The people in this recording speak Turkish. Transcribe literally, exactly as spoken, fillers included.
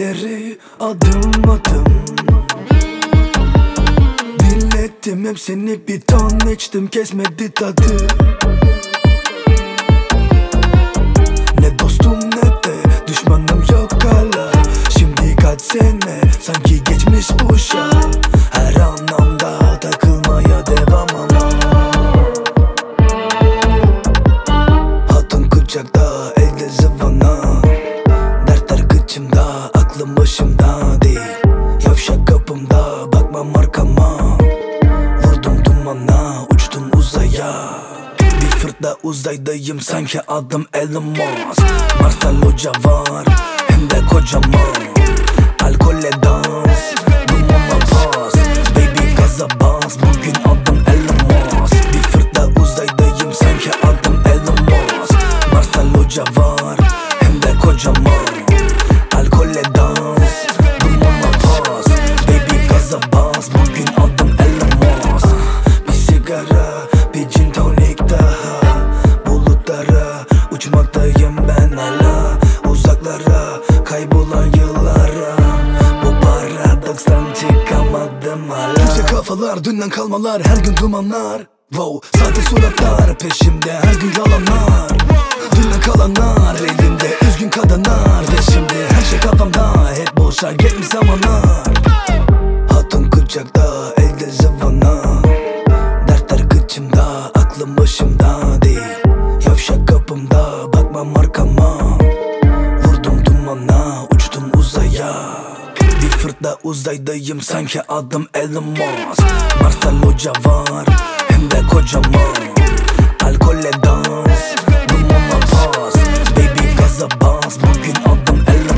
ileri adım adım dinlettim hepsini, bir ton içtim kesmedi tadı. Ne dostum ne de düşmanım yok hala. Şimdi kaç sene sanki geçmiş boşa. Her anlamda takılmaya devam ama hatun kucakta elde zıvana. Dertler kıçımda aklım başımda değil. Yavşak kapımda bakmam arkama. Vurdum dumana uçtum uzaya. Bir fırtla uzaydayım sanki adım Elon Musk. Mars'ta loca var hem de kocaman. Alkolle dans dumana pas. Baby gaza bas bugün adım Elon Musk. Bir fırtla uzaydayım sanki adım Elon Musk. Mars'ta loca var hem de kocaman. Alkolle dans dumana pas. Baby gaza bas bugün adım Elon Musk. Bir sigara bir gin tonic daha. Bulutlara uçmaktayım ben hala. Uzaklara kaybolan yıllara. Bu paradokstan çıkamadım hala. Kimse kafalar dünden kalmalar her gün dumanlar. Wow, sahte suratlar peşimde her gün yalanlar. Dünden kalanlar elimde üzgün kadınlar. Ve şimdi her şey kafamda hep boşa geçmiş zamanlar. Hatun kucakta elde zıvana. Dertler kıçımda aklım başımda değil. Yavşak kapımda bakmam arkama. Vurdum dumana uçtum uzaya. Bir fırtla uzaydayım sanki adım Elon Musk. Mars'ta loca var hem de kocaman. Alkolle dans dumana pas. Baby gaza bas bugün adım Elon